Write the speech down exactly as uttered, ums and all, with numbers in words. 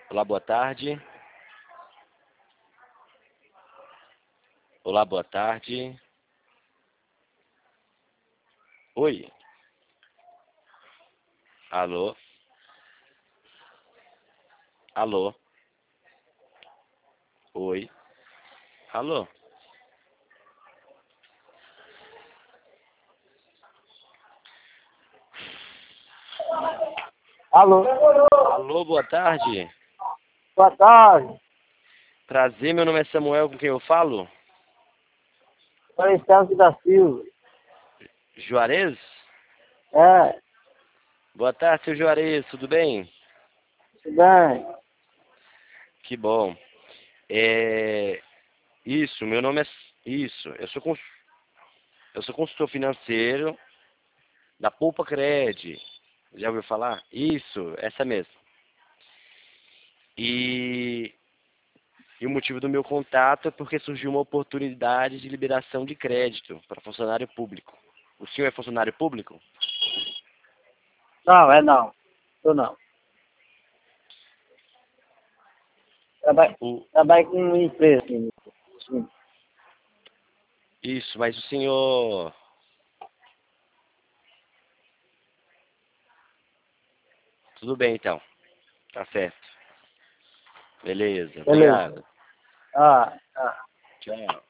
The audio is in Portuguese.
Olá, boa tarde. Olá, boa tarde. Oi. Alô? Alô? Oi. Alô? Alô? Alô, boa tarde. Boa tarde. Prazer, meu nome é Samuel, com quem eu falo? Sou da Silva. Juarez? É, Boa tarde, seu Juarez, tudo bem? tudo bem? Que bom. É... Isso, meu nome é... Isso, eu sou, cons... eu sou consultor financeiro da Poupa Cred. Já ouviu falar? Isso, essa mesmo. E... e o motivo do meu contato é porque surgiu uma oportunidade de liberação de crédito para funcionário público. O senhor é funcionário público? Não, é não. Tô não. Trabalho, O... trabalho com uma empresa. Sim. Sim. Isso, mas o senhor... Tudo bem, então. Tá certo. Beleza, Beleza. obrigado. Ah, ah. Tchau.